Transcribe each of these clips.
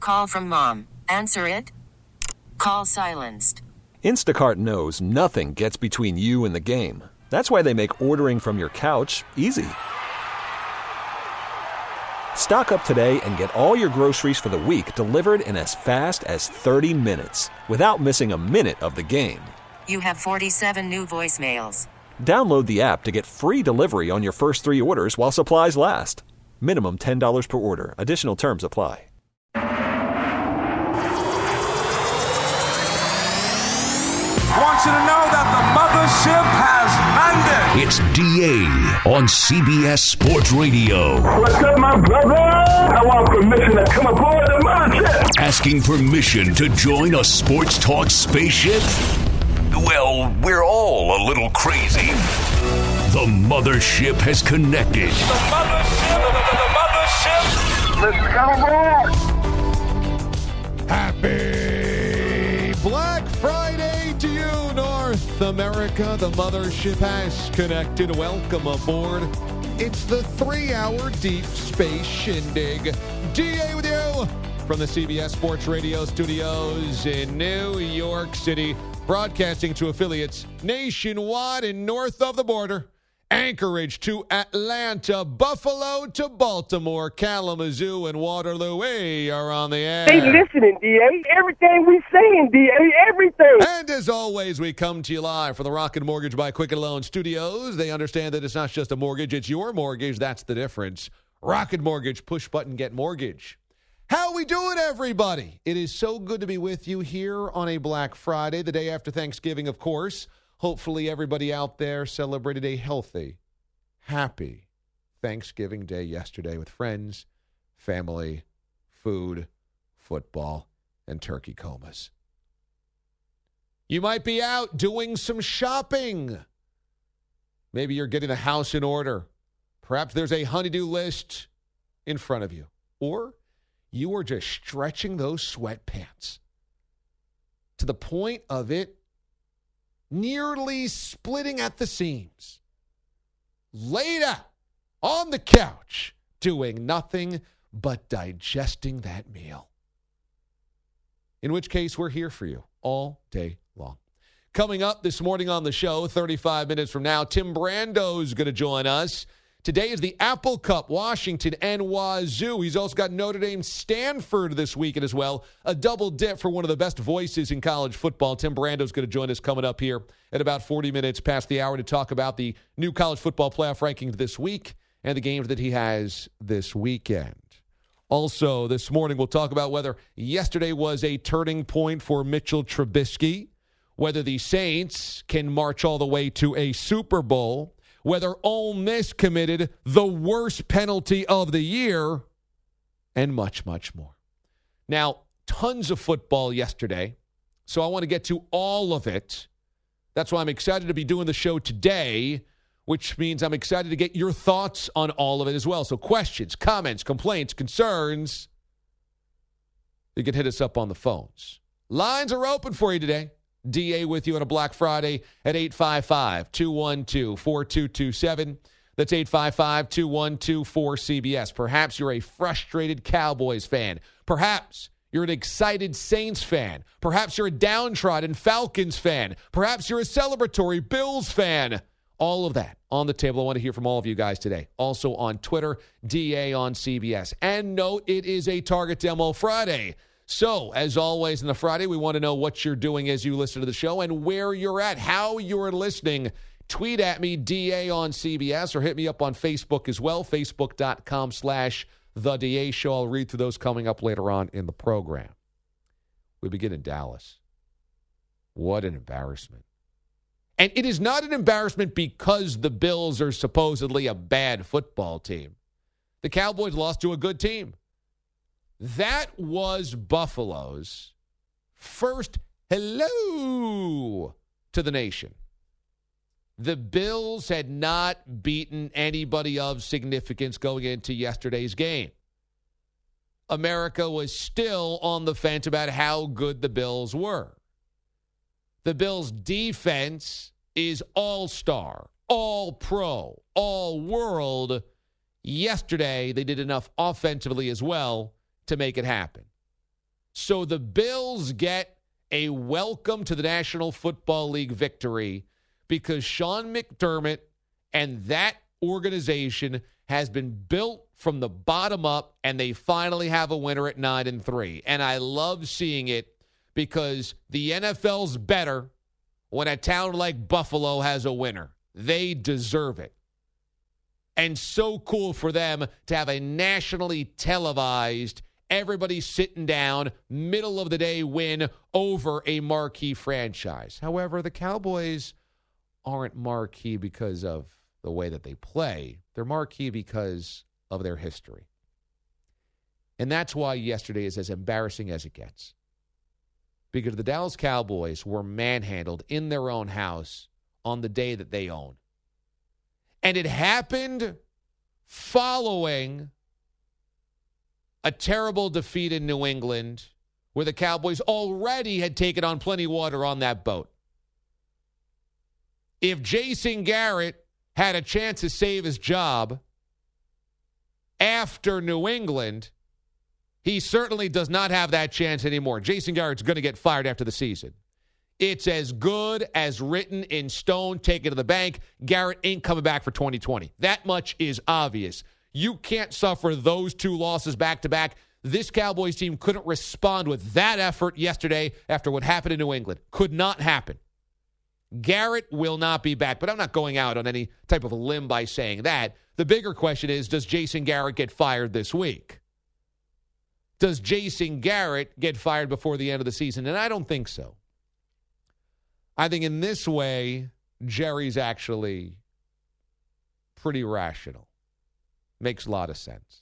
call from mom. Answer it. Call silenced. Instacart knows nothing gets between you and the game. That's why they make ordering from your couch easy. Stock up today and get all your groceries for the week delivered in as fast as 30 minutes without missing a minute of the game. You have 47 new voicemails. Download the app to get free delivery on your first 3 orders while supplies last. Minimum $10 per order. Additional terms apply. I want you to know that the mothership has landed. It's DA on CBS Sports Radio. What's up, my brother? I want permission to come aboard the mothership. Asking permission to join a sports talk spaceship? Well, we're all a little crazy. The mothership has connected. The mothership. Let's come aboard. Happy Black Friday to you, North America. The mothership has connected. Welcome aboard. It's the 3-hour deep space shindig. DA with you from the CBS Sports Radio studios in New York City, broadcasting to affiliates nationwide and north of the border. Anchorage to Atlanta, Buffalo to Baltimore, Kalamazoo, and Waterloo. We are on the air. They listening, DA. Everything we saying, DA. Everything. And as always, we come to you live from the Rocket Mortgage by Quicken Loan Studios. They understand that it's not just a mortgage, it's your mortgage. That's the difference. Rocket Mortgage, push button, get mortgage. How we doing, everybody? It is so good to be with you here on a Black Friday, the day after Thanksgiving, of course. Hopefully everybody out there celebrated a healthy, happy Thanksgiving Day yesterday with friends, family, food, football, and turkey comas. You might be out doing some shopping. Maybe you're getting the house in order. Perhaps there's a honey-do list in front of you. Or you are just stretching those sweatpants to the point of it nearly splitting at the seams, laid out on the couch, doing nothing but digesting that meal. In which case, we're here for you all day long. Coming up this morning on the show, 35 minutes from now, Tim Brando is going to join us. Today is the Apple Cup, Washington and Wazoo. He's also got Notre Dame, Stanford this weekend as well. A double dip for one of the best voices in college football. Tim Brando is going to join us coming up here at about 40 minutes past the hour to talk about the new college football playoff rankings this week and the games that he has this weekend. Also, this morning we'll talk about whether yesterday was a turning point for Mitchell Trubisky, whether the Saints can march all the way to a Super Bowl, whether Ole Miss committed the worst penalty of the year, and much, much more. Now, tons of football yesterday, so I want to get to all of it. That's why I'm excited to be doing the show today, which means I'm excited to get your thoughts on all of it as well. So questions, comments, complaints, concerns, you can hit us up on the phones. Lines are open for you today. DA with you on a Black Friday at 855-212-4227. That's 855-212-4CBS. Perhaps you're a frustrated Cowboys fan. Perhaps you're an excited Saints fan. Perhaps you're a downtrodden Falcons fan. Perhaps you're a celebratory Bills fan. All of that on the table. I want to hear from all of you guys today. Also on Twitter, DA on CBS. And note, it is a Target Demo Friday. So, as always in the Friday, we want to know what you're doing as you listen to the show and where you're at, how you're listening. Tweet at me, DA on CBS, or hit me up on Facebook as well, facebook.com/The DA Show. I'll read through those coming up later on in the program. We begin in Dallas. What an embarrassment. And it is not an embarrassment because the Bills are supposedly a bad football team. The Cowboys lost to a good team. That was Buffalo's first hello to the nation. The Bills had not beaten anybody of significance going into yesterday's game. America was still on the fence about how good the Bills were. The Bills' defense is all-star, all-pro, all-world. Yesterday, they did enough offensively as well to make it happen. So the Bills get a welcome to the National Football League victory because Sean McDermott and that organization has been built from the bottom up, and they finally have a winner at 9-3. And I love seeing it because the NFL's better when a town like Buffalo has a winner. They deserve it. And so cool for them to have a nationally televised, everybody sitting down, middle of the day win over a marquee franchise. However, the Cowboys aren't marquee because of the way that they play. They're marquee because of their history. And that's why yesterday is as embarrassing as it gets. Because the Dallas Cowboys were manhandled in their own house on the day that they own. And it happened following a terrible defeat in New England where the Cowboys already had taken on plenty of water on that boat. If Jason Garrett had a chance to save his job after New England, he certainly does not have that chance anymore. Jason Garrett's going to get fired after the season. It's as good as written in stone, taken to the bank. Garrett ain't coming back for 2020. That much is obvious. You can't suffer those two losses back-to-back. This Cowboys team couldn't respond with that effort yesterday after what happened in New England. Could not happen. Garrett will not be back, but I'm not going out on any type of a limb by saying that. The bigger question is, does Jason Garrett get fired this week? Does Jason Garrett get fired before the end of the season? And I don't think so. I think in this way, Jerry's actually pretty rational. Makes a lot of sense.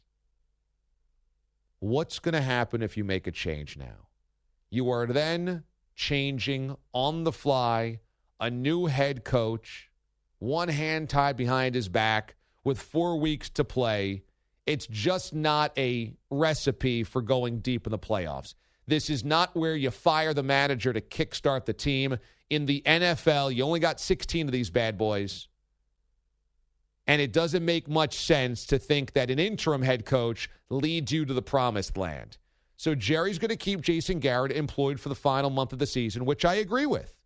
What's going to happen if you make a change now? You are then changing on the fly a new head coach, one hand tied behind his back with 4 weeks to play. It's just not a recipe for going deep in the playoffs. This is not where you fire the manager to kickstart the team. In the NFL, you only got 16 of these bad boys. And it doesn't make much sense to think that an interim head coach leads you to the promised land. So Jerry's going to keep Jason Garrett employed for the final month of the season, which I agree with.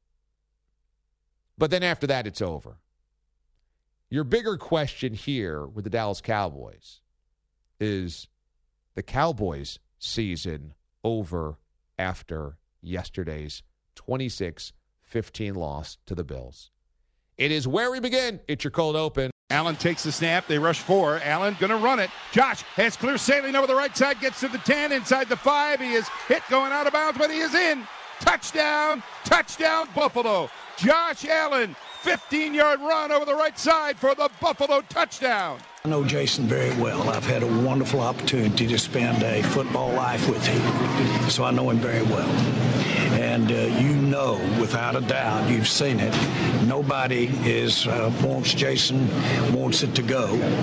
But then after that, it's over. Your bigger question here with the Dallas Cowboys is the Cowboys' season over after yesterday's 26-15 loss to the Bills. It is where we begin. It's your cold open. Allen takes the snap. They rush 4. Allen going to run it. Josh has clear sailing over the right side. Gets to the 10. Inside the 5. He is hit going out of bounds, but he is in. Touchdown. Touchdown, Buffalo. Josh Allen, 15-yard run over the right side for the Buffalo touchdown. I know Jason very well. I've had a wonderful opportunity to spend a football life with him, so I know him very well. And you know, without a doubt, you've seen it. Nobody wants Jason, wants it to go.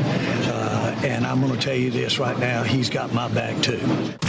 And I'm going to tell you this right now, he's got my back too.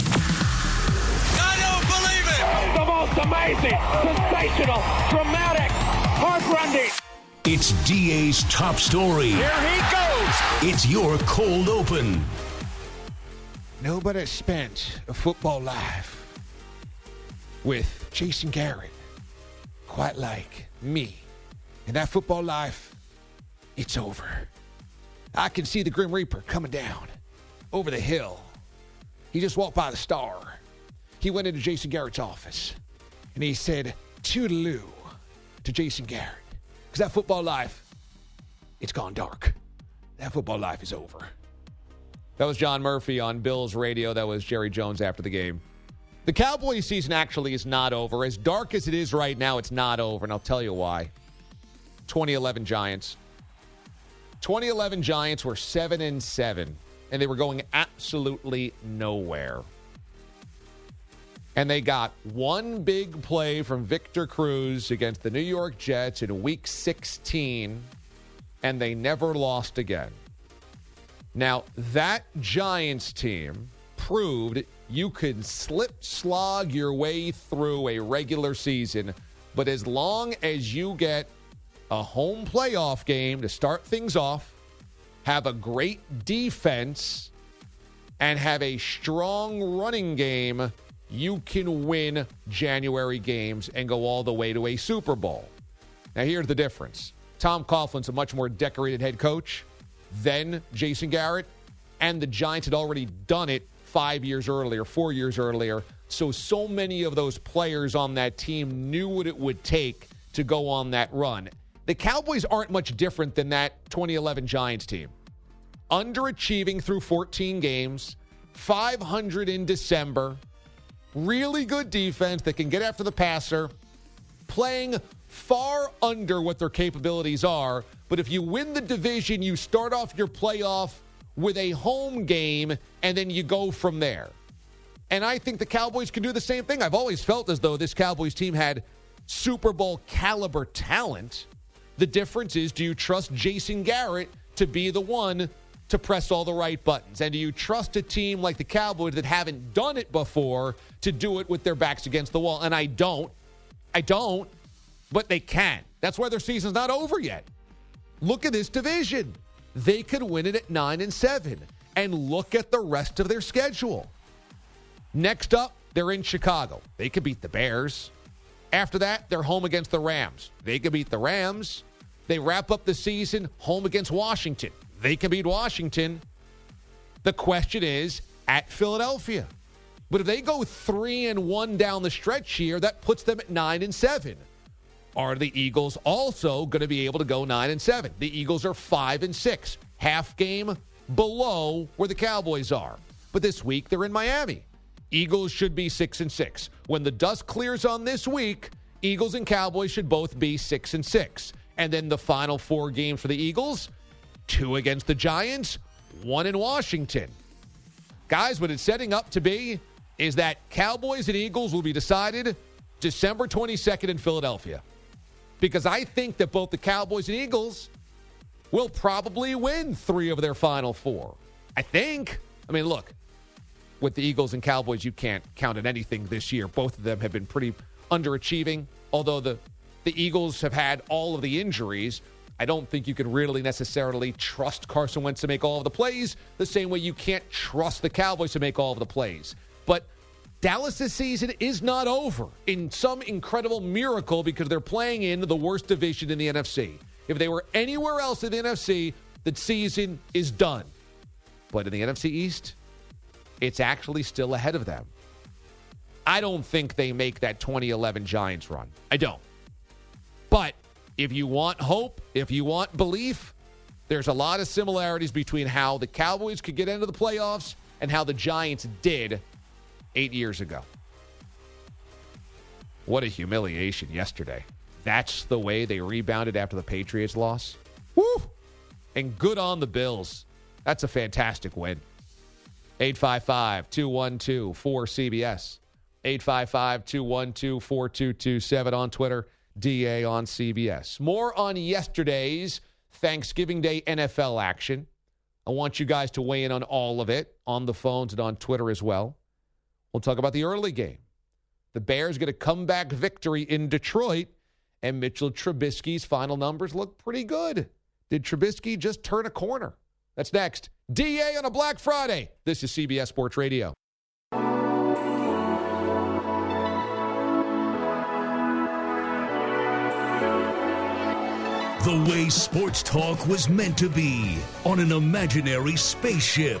I don't believe it! The most amazing, sensational, dramatic, heart-rending. It's DA's top story. Here he goes. It's your cold open. Nobody spent a football life with Jason Garrett quite like me. And that football life, it's over. I can see the Grim Reaper coming down over the hill. He just walked by the Star. He went into Jason Garrett's office, and he said, toodaloo to Jason Garrett. Because that football life, it's gone dark. That football life is over. That was John Murphy on Bills Radio. That was Jerry Jones after the game. The Cowboys season actually is not over. As dark as it is right now, it's not over, and I'll tell you why. 2011 Giants. 2011 Giants were 7-7, and they were going absolutely nowhere. And they got one big play from Victor Cruz against the New York Jets in Week 16, and they never lost again. Now, that Giants team proved you could slog your way through a regular season, but as long as you get a home playoff game to start things off, have a great defense, and have a strong running game, you can win January games and go all the way to a Super Bowl. Now, here's the difference. Tom Coughlin's a much more decorated head coach than Jason Garrett, and the Giants had already done it 4 years earlier. So many of those players on that team knew what it would take to go on that run. The Cowboys aren't much different than that 2011 Giants team. Underachieving through 14 games, 500 in December, really good defense that can get after the passer, playing far under what their capabilities are. But if you win the division, you start off your playoff with a home game, and then you go from there. And I think the Cowboys can do the same thing. I've always felt as though this Cowboys team had Super Bowl caliber talent. The difference is, do you trust Jason Garrett to be the one to press all the right buttons? And do you trust a team like the Cowboys that haven't done it before to do it with their backs against the wall? And I don't, but they can. That's why their season's not over yet. Look at this division. They could win it at 9-7. And look at the rest of their schedule. Next up, they're in Chicago. They could beat the Bears. After that, they're home against the Rams. They could beat the Rams. They wrap up the season home against Washington. They can beat Washington. The question is at Philadelphia. But if they go 3-1 down the stretch here, that puts them at 9-7. Are the Eagles also going to be able to go 9-7? The Eagles are 5-6, half game below where the Cowboys are. But this week they're in Miami. Eagles should be 6-6. When the dust clears on this week, Eagles and Cowboys should both be 6-6. And then the final 4 games for the Eagles, 2 against the Giants, 1 in Washington. Guys, what it's setting up to be is that Cowboys and Eagles will be decided December 22nd in Philadelphia. Because I think that both the Cowboys and Eagles will probably win 3 of their final 4. I think. I mean, look, with the Eagles and Cowboys, you can't count on anything this year. Both of them have been pretty underachieving. Although the Eagles have had all of the injuries, I don't think you can really necessarily trust Carson Wentz to make all of the plays the same way you can't trust the Cowboys to make all of the plays. But Dallas' season is not over in some incredible miracle because they're playing in the worst division in the NFC. If they were anywhere else in the NFC, the season is done. But in the NFC East, it's actually still ahead of them. I don't think they make that 2011 Giants run. I don't. But if you want hope, if you want belief, there's a lot of similarities between how the Cowboys could get into the playoffs and how the Giants did 8 years ago. What a humiliation yesterday. That's the way they rebounded after the Patriots loss. Woo! And good on the Bills. That's a fantastic win. 855-212-4CBS. 855-212-4227 on Twitter. DA on CBS. More on yesterday's Thanksgiving Day NFL action. I want you guys to weigh in on all of it on the phones and on Twitter as well. We'll talk about the early game. The Bears get a comeback victory in Detroit, and Mitchell Trubisky's final numbers look pretty good. Did Trubisky just turn a corner? That's next. DA on a Black Friday. This is CBS Sports Radio. The way sports talk was meant to be on an imaginary spaceship.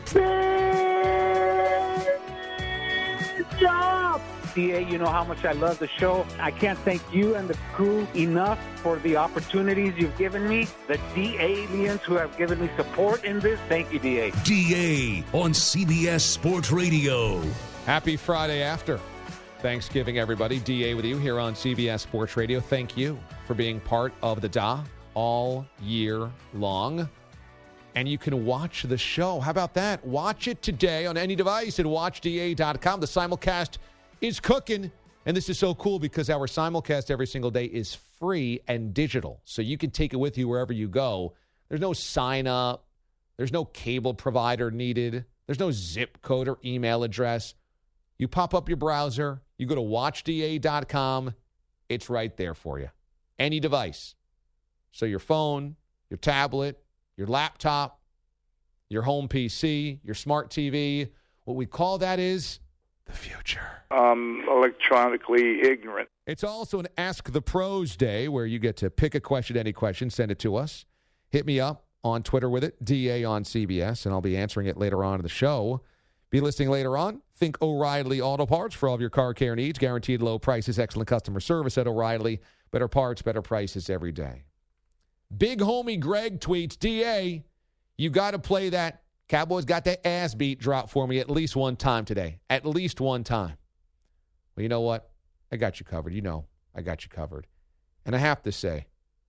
DA, you know how much I love the show. I can't thank you and the crew enough for the opportunities you've given me. The DA-aliens who have given me support in this. Thank you, DA. DA on CBS Sports Radio. Happy Friday after Thanksgiving, everybody. DA with you here on CBS Sports Radio. Thank you for being part of the DA all year long. And you can watch the show. How about that? Watch it today on any device at watchda.com. The simulcast is cooking. And this is so cool because our simulcast every single day is free and digital. So you can take it with you wherever you go. There's no sign up. There's no cable provider needed. There's no zip code or email address. You pop up your browser. You go to watchda.com. It's right there for you. Any device. So your phone, your tablet, your laptop, your home PC, your smart TV. What we call that is the future. Electronically ignorant. It's also an Ask the Pros Day where you get to pick a question, any question, send it to us. Hit me up on Twitter with it, DA on CBS, and I'll be answering it later on in the show. Be listening later on. Think O'Reilly Auto Parts for all of your car care needs. Guaranteed low prices, excellent customer service at O'Reilly. Better parts, better prices every day. Big homie Greg tweets, DA, you got to play that Cowboys got that ass beat drop for me at least one time today. At least one time. Well, you know what? I got you covered. You know I got you covered. And I have to say,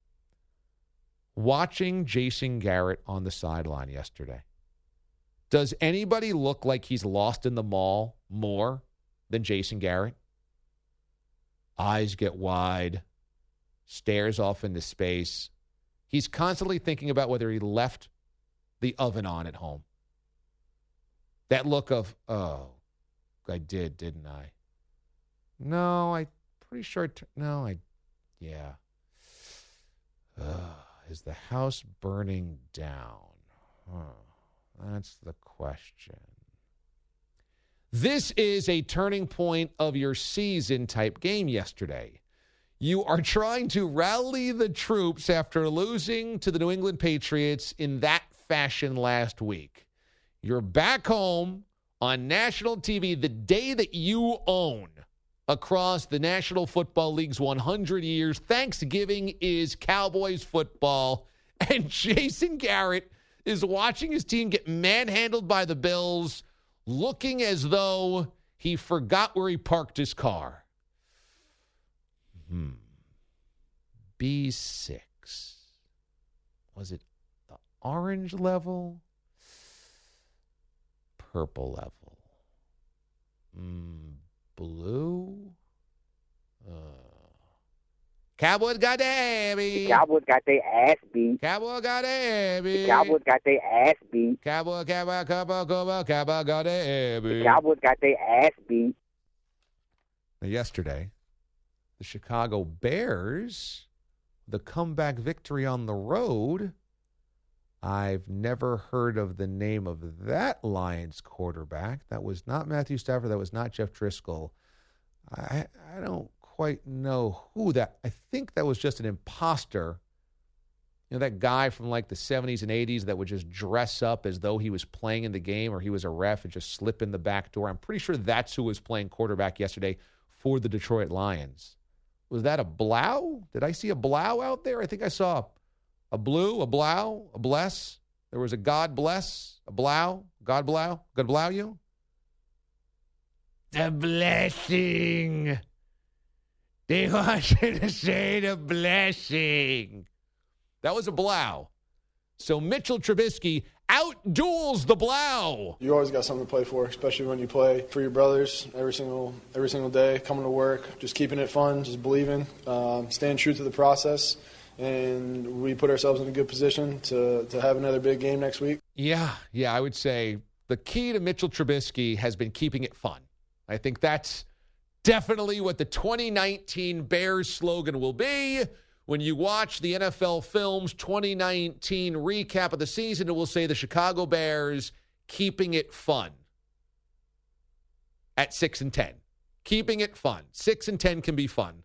watching Jason Garrett on the sideline yesterday, does anybody look like he's lost in the mall more than Jason Garrett? Eyes get wide, stares off into space. He's constantly thinking about whether he left the oven on at home. That look of, oh, I did, didn't I? No, I'm pretty sure. Yeah. Is the house burning down? That's the question. This is a turning point of your season type game yesterday. You are trying to rally the troops after losing to the New England Patriots in that fashion last week. You're back home on national TV the day that you own across the National Football League's 100 years. Thanksgiving is Cowboys football, and Jason Garrett is watching his team get manhandled by the Bills, looking as though he forgot where he parked his car. B6. Was it the orange level? Purple level. Blue? Cowboys got their ass beat. Cowboys got their ass beat. Cowboys got their ass beat. Cowboys got their ass beat. Cowboys got their ass beat. Cowboys got their ass beat. Now, yesterday, the Chicago Bears, the comeback victory on the road. I've never heard of the name of that Lions quarterback. That was not Matthew Stafford. That was not Jeff Driscoll. I don't quite know who that. I think that was just an imposter. You know, that guy from like the 70s and 80s that would just dress up as though he was playing in the game or he was a ref and just slip in the back door. I'm pretty sure that's who was playing quarterback yesterday for the Detroit Lions. Was that a Blau? Did I see a Blau out there? I think I saw a Blue, a Blau, a Bless. There was a God Bless, a Blau, God Blau. God Blau you? The blessing. They want you to say the blessing. That was a Blau. So Mitchell Trubisky out-duels the Blau. You always got something to play for, especially when you play for your brothers every single day, coming to work, just keeping it fun, just believing, staying true to the process. And we put ourselves in a good position to have another big game next week. Yeah, I would say the key to Mitchell Trubisky has been keeping it fun. I think that's definitely what the 2019 Bears slogan will be. When you watch the NFL Films 2019 recap of the season, it will say the Chicago Bears keeping it fun at 6-10. Keeping it fun. 6-10 can be fun.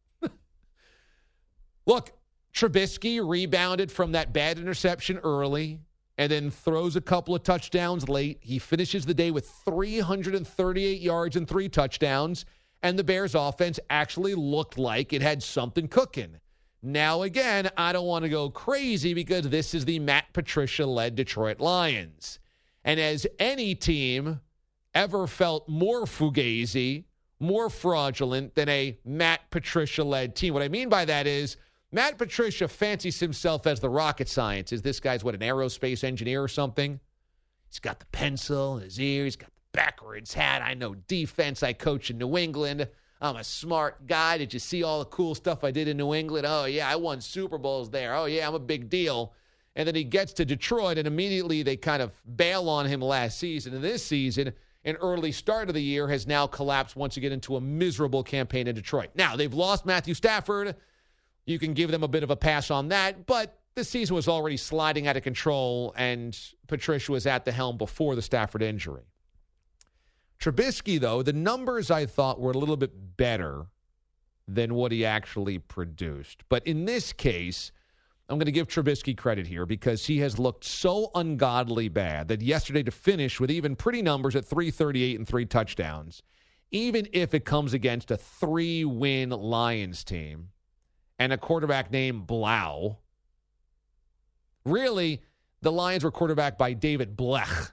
Look, Trubisky rebounded from that bad interception early and then throws a couple of touchdowns late. He finishes the day with 338 yards and 3 touchdowns, and the Bears offense actually looked like it had something cooking. Now, again, I don't want to go crazy because this is the Matt Patricia-led Detroit Lions. And as any team ever felt more fugazi, more fraudulent than a Matt Patricia-led team. What I mean by that is Matt Patricia fancies himself as the rocket scientist. This guy's, an aerospace engineer or something? He's got the pencil in his ear. He's got the backwards hat. I know defense. I coach in New England. I'm a smart guy. Did you see all the cool stuff I did in New England? Oh, yeah, I won Super Bowls there. Oh, yeah, I'm a big deal. And then he gets to Detroit, and immediately they kind of bail on him last season. And this season, an early start of the year, has now collapsed once again into a miserable campaign in Detroit. Now, they've lost Matthew Stafford. You can give them a bit of a pass on that, but the season was already sliding out of control, and Patricia was at the helm before the Stafford injury. Trubisky, though, the numbers I thought were a little bit better than what he actually produced. But in this case, I'm going to give Trubisky credit here because he has looked so ungodly bad that yesterday to finish with even pretty numbers at 338 and 3 touchdowns, even if it comes against a 3-win Lions team and a quarterback named Blau. Really, the Lions were quarterbacked by David Blech.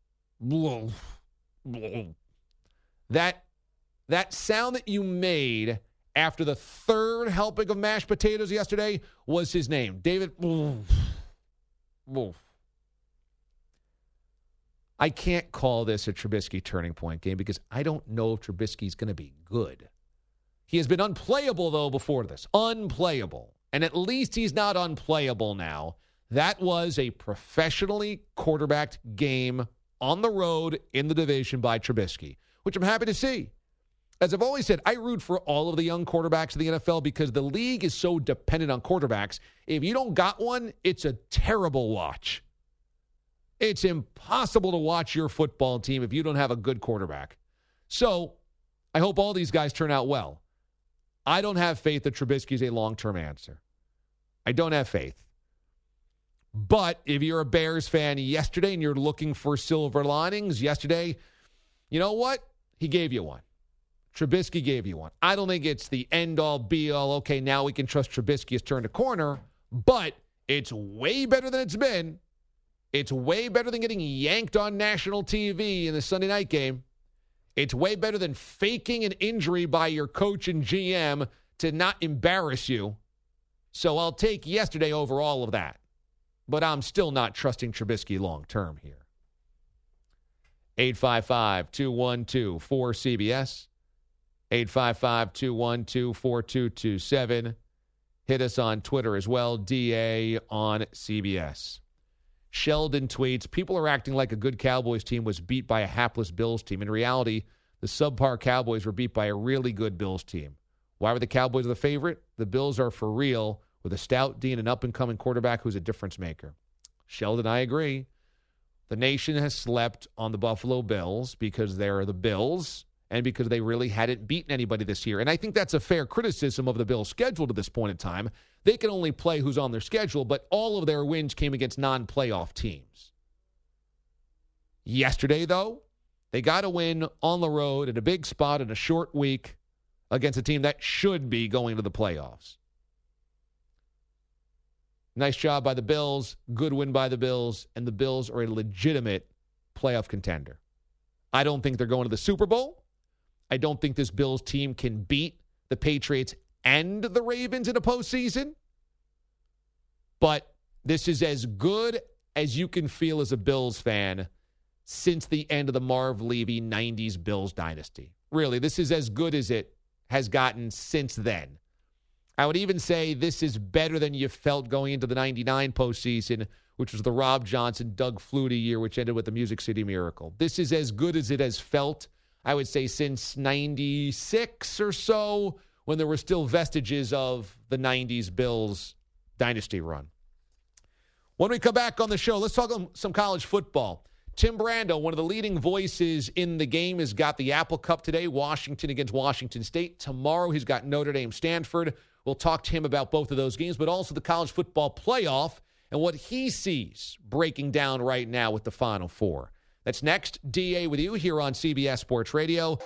That sound that you made after the third helping of mashed potatoes yesterday was his name, David. I can't call this a Trubisky turning point game because I don't know if Trubisky's going to be good. He has been unplayable, though, before this. Unplayable. And at least he's not unplayable now. That was a professionally quarterbacked game on the road in the division by Trubisky, which I'm happy to see. As I've always said, I root for all of the young quarterbacks in the NFL because the league is so dependent on quarterbacks. If you don't got one, it's a terrible watch. It's impossible to watch your football team if you don't have a good quarterback. So I hope all these guys turn out well. I don't have faith that Trubisky is a long-term answer. I don't have faith. But if you're a Bears fan yesterday and you're looking for silver linings yesterday, you know what? He gave you one. Trubisky gave you one. I don't think it's the end-all, be-all, okay, now we can trust Trubisky has turned a corner, but it's way better than it's been. It's way better than getting yanked on national TV in the Sunday night game. It's way better than faking an injury by your coach and GM to not embarrass you. So I'll take yesterday over all of that. But I'm still not trusting Trubisky long-term here. 855-212-4CBS. 855-212-4227. Hit us on Twitter as well, DA on CBS. Sheldon tweets, people are acting like a good Cowboys team was beat by a hapless Bills team. In reality, the subpar Cowboys were beat by a really good Bills team. Why were the Cowboys the favorite? The Bills are for real with a stout D and an up-and-coming quarterback who's a difference maker. Sheldon, I agree. The nation has slept on the Buffalo Bills because they're the Bills and because they really hadn't beaten anybody this year. And I think that's a fair criticism of the Bills' schedule to this point in time. They can only play who's on their schedule, but all of their wins came against non-playoff teams. Yesterday, though, they got a win on the road at a big spot in a short week against a team that should be going to the playoffs. Nice job by the Bills, good win by the Bills, and the Bills are a legitimate playoff contender. I don't think they're going to the Super Bowl. I don't think this Bills team can beat the Patriots and the Ravens in a postseason. But this is as good as you can feel as a Bills fan since the end of the Marv Levy 90s Bills dynasty. Really, this is as good as it has gotten since then. I would even say this is better than you felt going into the 99 postseason, which was the Rob Johnson, Doug Flutie year, which ended with the Music City Miracle. This is as good as it has felt, I would say, since 96 or so, when there were still vestiges of the 90s Bills dynasty run. When we come back on the show, let's talk some college football. Tim Brando, one of the leading voices in the game, has got the Apple Cup today, Washington against Washington State. Tomorrow he's got Notre Dame, Stanford. We'll talk to him about both of those games, but also the college football playoff and what he sees breaking down right now with the Final Four. That's next. DA with you here on CBS Sports Radio.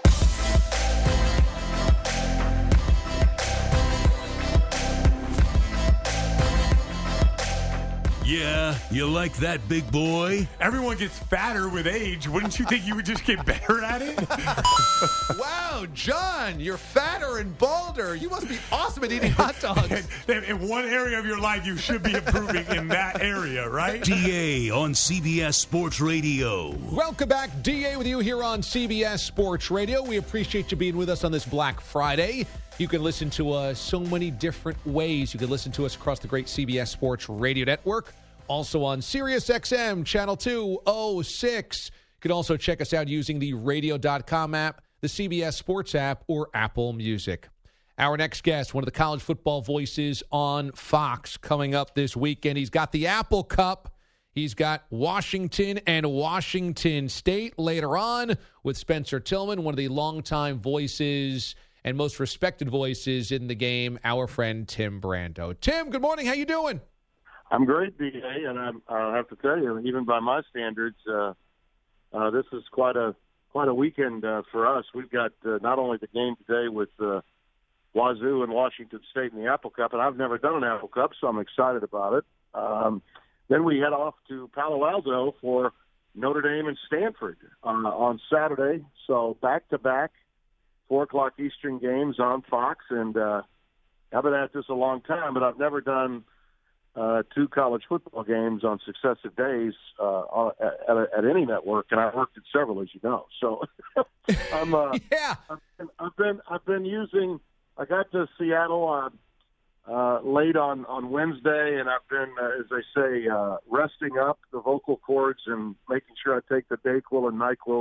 Yeah, you like that, big boy? Everyone gets fatter with age. Wouldn't you think you would just get better at it? Wow, John, you're fatter and balder. You must be awesome at eating hot dogs. In one area of your life, you should be improving in that area, right? DA on CBS Sports Radio. Welcome back. DA with you here on CBS Sports Radio. We appreciate you being with us on this Black Friday. You can listen to us so many different ways. You can listen to us across the great CBS Sports Radio Network. Also on Sirius XM, Channel 206. You can also check us out using the radio.com app, the CBS Sports app, or Apple Music. Our next guest, one of the college football voices on Fox, coming up this weekend. He's got the Apple Cup. He's got Washington and Washington State later on with Spencer Tillman, one of the longtime voices and most respected voices in the game, our friend Tim Brando. Tim, good morning. How you doing? I'm great, B.A., and I have to tell you, even by my standards, this is quite a weekend for us. We've got not only the game today with Wazoo and Washington State in the Apple Cup, and I've never done an Apple Cup, so I'm excited about it. Then we head off to Palo Alto for Notre Dame and Stanford on Saturday. So back-to-back 4 o'clock Eastern games on Fox. And I've been at this a long time, but I've never done 2 college football games on successive days at any network, and I've worked at several, as you know. So I've been using. I got to Seattle late on Wednesday, and I've been, as they say, resting up the vocal cords and making sure I take the Dayquil and NyQuil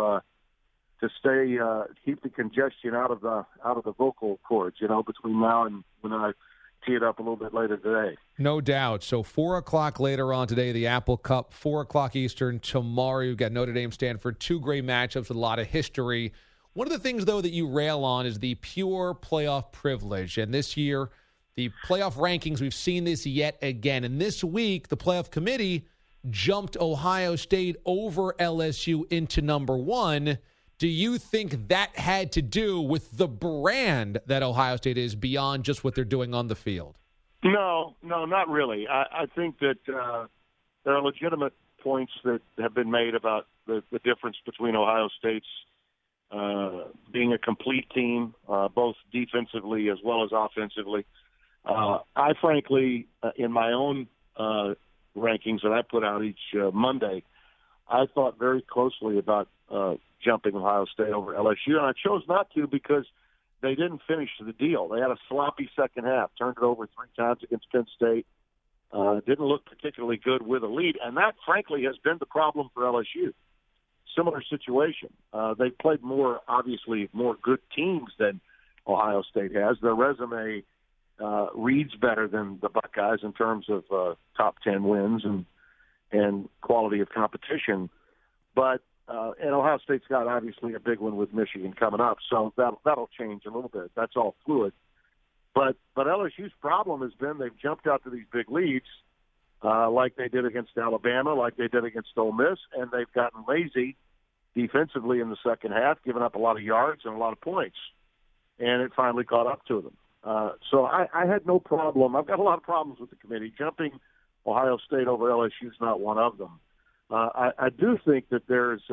to stay keep the congestion out of the vocal cords. Between now and when I tee it up a little bit later today. No doubt. So 4 o'clock later on today, the Apple Cup, 4 o'clock Eastern. Tomorrow, you've got Notre Dame, Stanford, 2 great matchups with a lot of history. One of the things, though, that you rail on is the pure playoff privilege. And this year, the playoff rankings, we've seen this yet again. And this week, the playoff committee jumped Ohio State over LSU into number 1. Do you think that had to do with the brand that Ohio State is beyond just what they're doing on the field? No, not really. I think that there are legitimate points that have been made about the difference between Ohio State's being a complete team, both defensively as well as offensively. I frankly, in my own rankings that I put out each Monday, I thought very closely about jumping Ohio State over LSU, and I chose not to because they didn't finish the deal. They had a sloppy second half, turned it over 3 times against Penn State, didn't look particularly good with a lead, and that, frankly, has been the problem for LSU. Similar situation. They've played obviously more good teams than Ohio State has. Their resume reads better than the Buckeyes in terms of top 10 wins and quality of competition. But and Ohio State's got obviously a big one with Michigan coming up, so that'll change a little bit. That's all fluid. But LSU's problem has been they've jumped out to these big leads like they did against Alabama, like they did against Ole Miss, and they've gotten lazy defensively in the second half, giving up a lot of yards and a lot of points, and it finally caught up to them. So I had no problem. I've got a lot of problems with the committee. Jumping Ohio State over LSU is not one of them. I do think that there's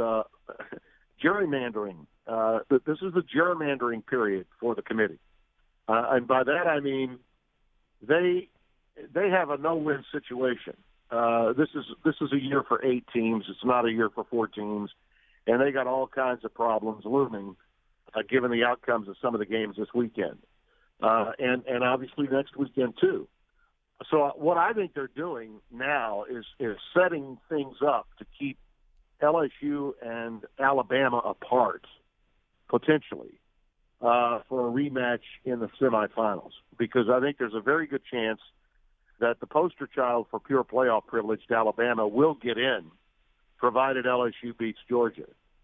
gerrymandering. That this is the gerrymandering period for the committee, and by that I mean they have a no-win situation. This is a year for 8 teams. It's not a year for 4 teams, and they got all kinds of problems looming, given the outcomes of some of the games this weekend, and obviously next weekend too. So what I think they're doing now is setting things up to keep LSU and Alabama apart, potentially, for a rematch in the semifinals, because I think there's a very good chance that the poster child for pure playoff privileged Alabama will get in, provided LSU beats Georgia.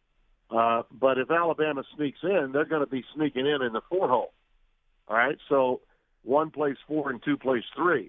But if Alabama sneaks in, they're going to be sneaking in the 4-hole. All right, so 1 plays 4 and 2 plays 3.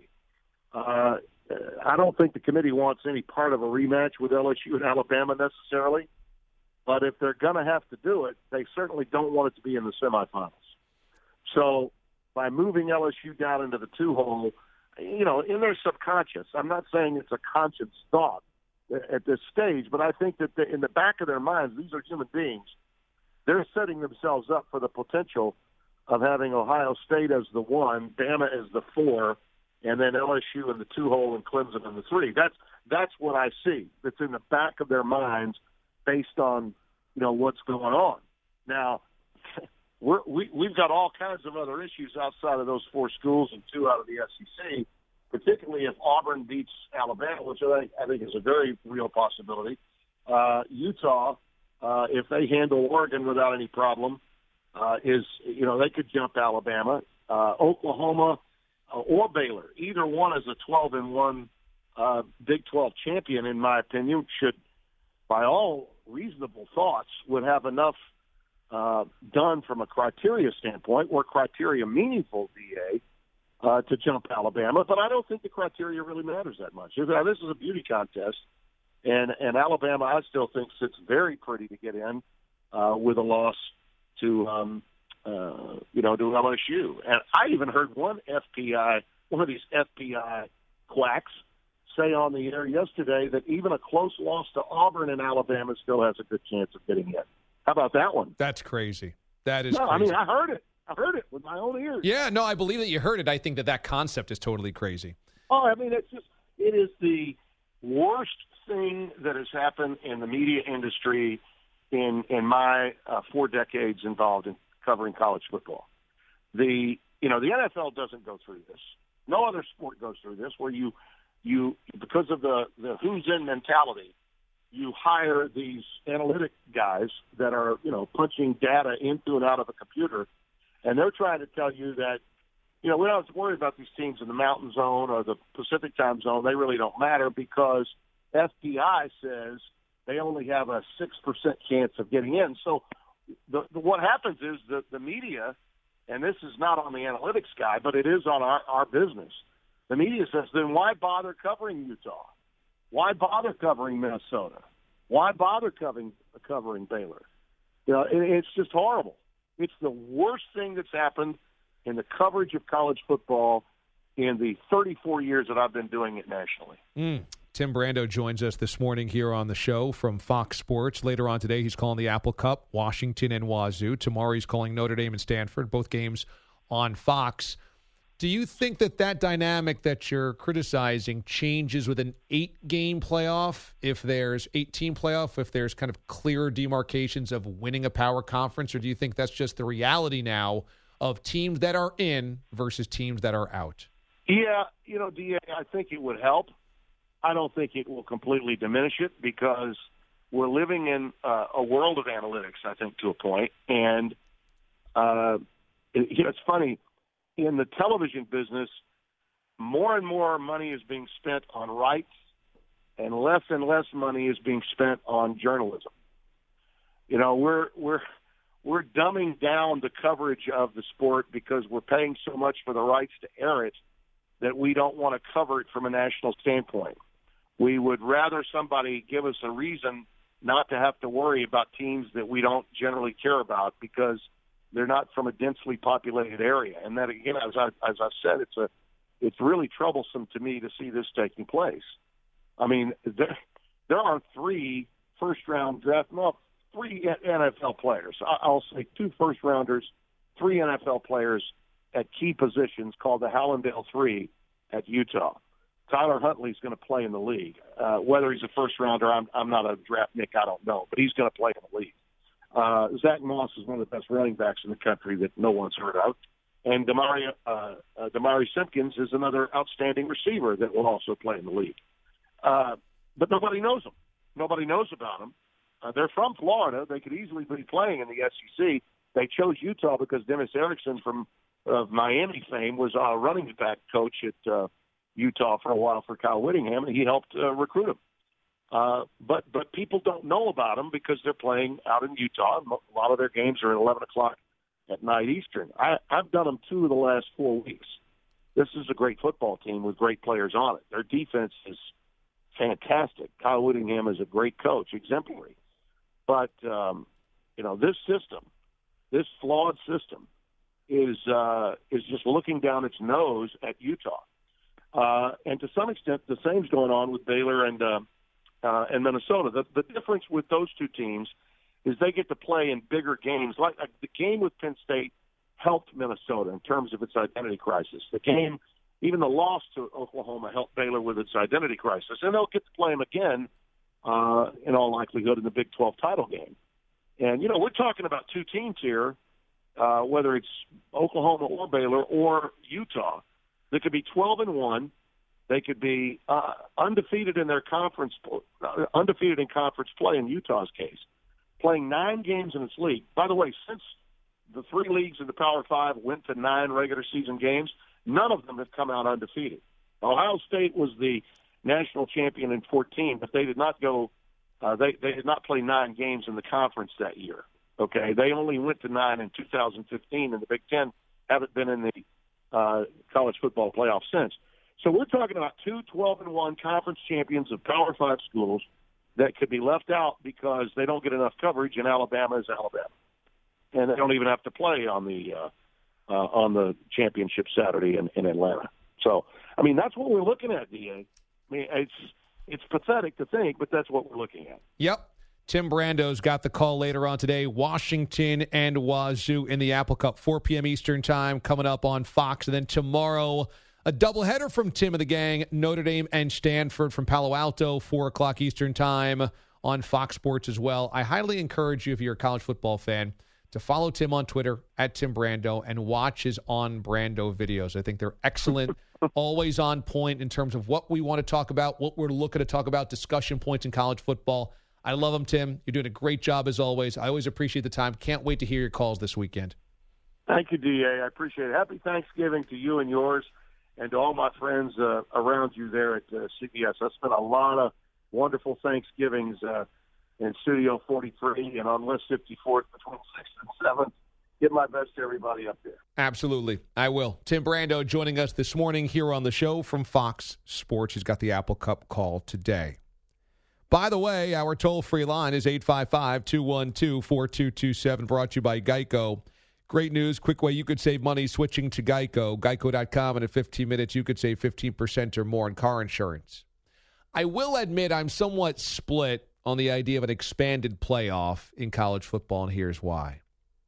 I don't think the committee wants any part of a rematch with LSU and Alabama necessarily, but if they're going to have to do it, they certainly don't want it to be in the semifinals. So by moving LSU down into the 2-hole, in their subconscious, I'm not saying it's a conscious thought at this stage, but I think that in the back of their minds, these are human beings. They're setting themselves up for the potential of having Ohio State as the 1, Bama as the 4, and then LSU in the 2-hole and Clemson in the 3. That's what I see. That's in the back of their minds based on what's going on. Now, we've got all kinds of other issues outside of those 4 schools and 2 out of the SEC, particularly if Auburn beats Alabama, which I think is a very real possibility. Utah, if they handle Oregon without any problem, they could jump Alabama. Oklahoma or Baylor, either one is a 12-1 Big 12 champion, in my opinion, should, by all reasonable thoughts, would have enough done from a criteria standpoint, or criteria meaningful, DA, to jump Alabama. But I don't think the criteria really matters that much. This is a beauty contest, and Alabama, I still think, sits very pretty to get in with a loss to LSU. And I even heard one of these FPI quacks say on the air yesterday that even a close loss to Auburn in Alabama still has a good chance of getting in. How about that one? That's crazy. That is crazy. I mean, I heard it. I heard it with my own ears. Yeah, no, I believe that you heard it. I think that concept is totally crazy. Oh, I mean, it is the worst thing that has happened in the media industry in my 4 decades involved in covering college football. The NFL doesn't go through this. No other sport goes through this, where you because of the who's in mentality, you hire these analytic guys that are, punching data into and out of a computer, and they're trying to tell you that, we don't have to worry about these teams in the Mountain Zone or the Pacific Time Zone. They really don't matter because FPI says they only have a 6% chance of getting in. So what happens is that the media, and this is not on the analytics guy, but it is on our business. The media says, then why bother covering Utah? Why bother covering Minnesota? Why bother covering Baylor? It's just horrible. It's the worst thing that's happened in the coverage of college football in the 34 years that I've been doing it nationally. Tim Brando joins us this morning here on the show from Fox Sports. Later on today, he's calling the Apple Cup, Washington and Wazoo. Tomorrow, he's calling Notre Dame and Stanford, both games on Fox. Do you think that dynamic that you're criticizing changes with an 8-game playoff, if there's 18 playoff, if there's kind of clear demarcations of winning a power conference, or do you think that's just the reality now of teams that are in versus teams that are out? Yeah, DA, I think it would help. I don't think it will completely diminish it because we're living in a world of analytics, I think, to a point. And, it's funny. In the television business, more and more money is being spent on rights and less money is being spent on journalism. We're dumbing down the coverage of the sport because we're paying so much for the rights to air it that we don't want to cover it from a national standpoint. We would rather somebody give us a reason not to have to worry about teams that we don't generally care about because they're not from a densely populated area. And that, again, as I said, it's really troublesome to me to see this taking place. I mean, there are 3 first-round draft, 3 NFL players. I'll say 2 first-rounders, 3 NFL players at key positions called the Hallandale 3 at Utah. Tyler Huntley's going to play in the league. Whether he's a first-rounder, I'm not a draft Nick, I don't know, but he's going to play in the league. Zach Moss is one of the best running backs in the country that no one's heard of. And Damari Simpkins is another outstanding receiver that will also play in the league. But nobody knows them. Nobody knows about them. They're from Florida. They could easily be playing in the SEC. They chose Utah because Dennis Erickson of Miami fame was a running back coach at Utah for a while for Kyle Whittingham, and he helped recruit him. But people don't know about them because they're playing out in Utah. A lot of their games are at 11 o'clock at night Eastern. I've done them 2 of the last 4 weeks. This is a great football team with great players on it. Their defense is fantastic. Kyle Whittingham is a great coach, exemplary. But, this system, this flawed system, is just looking down its nose at Utah. And to some extent, the same's going on with Baylor and Minnesota. The difference with those 2 teams is they get to play in bigger games. Like the game with Penn State helped Minnesota in terms of its identity crisis. The game, even the loss to Oklahoma, helped Baylor with its identity crisis. And they'll get to play them again, in all likelihood, in the Big 12 title game. And, we're talking about 2 teams here, whether it's Oklahoma or Baylor or Utah, that could be 12-1. They could be undefeated in their conference, undefeated in conference play in Utah's case, playing 9 games in its league. By the way, since the 3 leagues in the Power 5 went to 9 regular season games, none of them have come out undefeated. Ohio State was the national champion in 14, but they did not go. They did not play 9 games in the conference that year. Okay, they only went to 9 in 2015, and the Big Ten haven't been in the college football playoff since. So we're talking about 2 12-1 conference champions of Power 5 schools that could be left out because they don't get enough coverage, and Alabama is Alabama, and they don't even have to play on the championship Saturday in Atlanta. So, I mean, that's what we're looking at, DA. I mean, it's pathetic to think, but that's what we're looking at. Yep. Tim Brando's got the call later on today. Washington and Wazoo in the Apple Cup, 4 p.m. Eastern time, coming up on Fox. And then tomorrow, a doubleheader from Tim and the gang, Notre Dame and Stanford from Palo Alto, 4 o'clock Eastern time on Fox Sports as well. I highly encourage you, if you're a college football fan, to follow Tim on Twitter, @TimBrando, and watch his On Brando videos. I think they're excellent, always on point in terms of what we want to talk about, what we're looking to talk about, discussion points in college football. I love them, Tim. You're doing a great job as always. I always appreciate the time. Can't wait to hear your calls this weekend. Thank you, DA. I appreciate it. Happy Thanksgiving to you and yours and to all my friends around you there at CBS. I spent a lot of wonderful Thanksgivings in Studio 43 and on List 54 between 6th and 7th. Give my best to everybody up there. Absolutely. I will. Tim Brando joining us this morning here on the show from Fox Sports. He's got the Apple Cup call today. By the way, our toll-free line is 855-212-4227, brought to you by Geico. Great news, quick way you could save money switching to Geico. Geico.com, and in 15 minutes you could save 15% or more on car insurance. I will admit I'm somewhat split on the idea of an expanded playoff in college football, and here's why.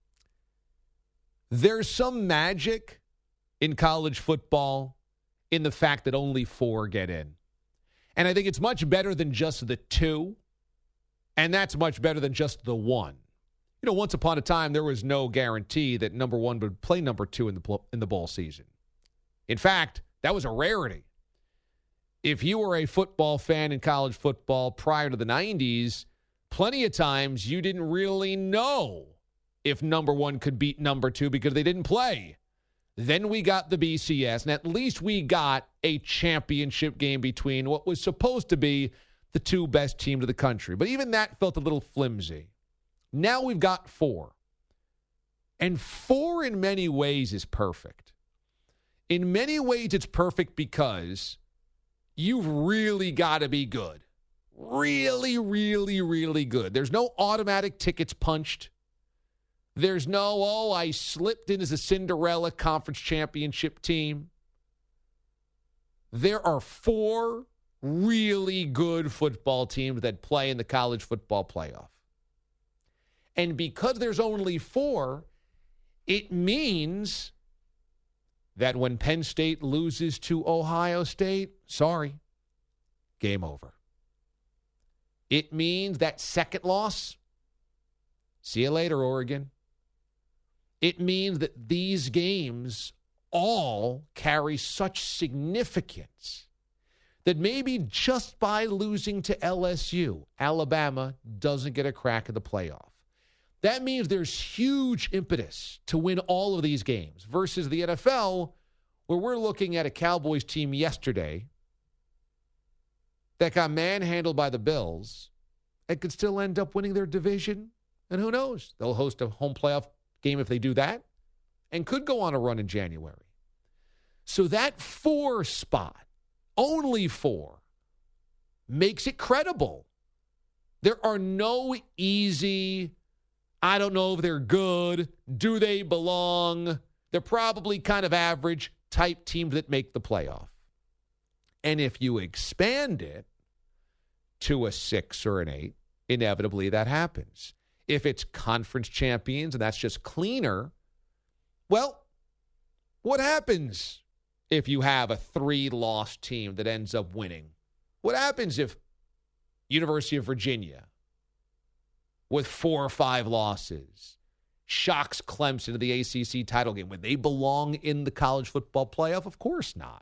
There's some magic in college football in the fact that only 4 get in. And I think it's much better than just the 2, and that's much better than just the 1. You know, once upon a time, there was no guarantee that number 1 would play number 2 in the bowl season. In fact, that was a rarity. If you were a football fan in college football prior to the 90s, plenty of times you didn't really know if number 1 could beat number 2 because they didn't play. Then we got the BCS, and at least we got a championship game between what was supposed to be the 2 best teams of the country. But even that felt a little flimsy. Now we've got 4. And 4 in many ways is perfect. In many ways it's perfect because you've really got to be good. Really, really, really good. There's no automatic tickets punched. There's no, I slipped in as a Cinderella conference championship team. There are 4 really good football teams that play in the college football playoff. And because there's only 4, it means that when Penn State loses to Ohio State, sorry, game over. It means that second loss, see you later, Oregon. It means that these games all carry such significance that maybe just by losing to LSU, Alabama doesn't get a crack at the playoff. That means there's huge impetus to win all of these games versus the NFL, where we're looking at a Cowboys team yesterday that got manhandled by the Bills and could still end up winning their division. And who knows? They'll host a home playoff game if they do that and could go on a run in January. So that 4 spot, only 4, makes it credible. There are no easy, I don't know if they're good, do they belong, they're probably kind of average type teams that make the playoff. And if you expand it to a 6 or an 8, inevitably that happens. If it's conference champions and that's just cleaner, well, what happens if you have a 3-loss team that ends up winning? What happens if University of Virginia, with 4 or 5 losses, shocks Clemson to the ACC title game? Would they belong in the college football playoff? Of course not.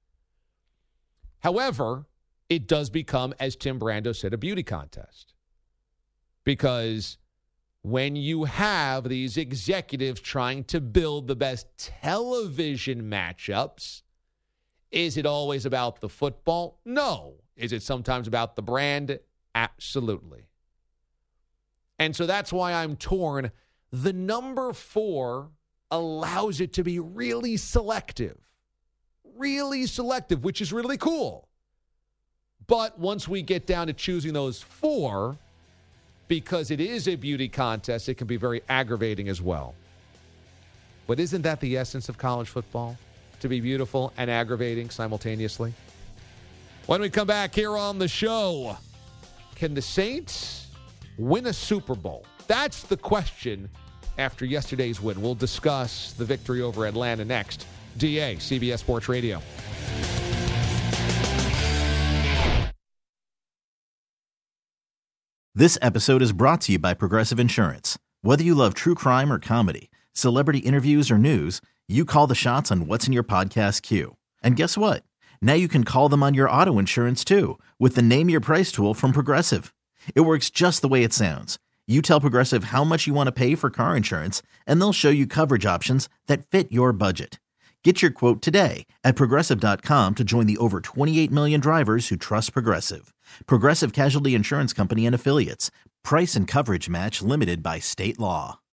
However, it does become, as Tim Brando said, a beauty contest. Because when you have these executives trying to build the best television matchups, is it always about the football? No. Is it sometimes about the brand? Absolutely. And so that's why I'm torn. The number 4 allows it to be really selective, which is really cool. But once we get down to choosing those 4, because it is a beauty contest, it can be very aggravating as well. But isn't that the essence of college football? To be beautiful and aggravating simultaneously? When we come back here on the show, can the Saints win a Super Bowl? That's the question after yesterday's win. We'll discuss the victory over Atlanta next. DA, CBS Sports Radio. This episode is brought to you by Progressive Insurance. Whether you love true crime or comedy, celebrity interviews or news, you call the shots on what's in your podcast queue. And guess what? Now you can call them on your auto insurance too with the Name Your Price tool from Progressive. It works just the way it sounds. You tell Progressive how much you want to pay for car insurance, and they'll show you coverage options that fit your budget. Get your quote today at Progressive.com to join the over 28 million drivers who trust Progressive. Progressive Casualty Insurance Company and Affiliates. Price and coverage match limited by state law.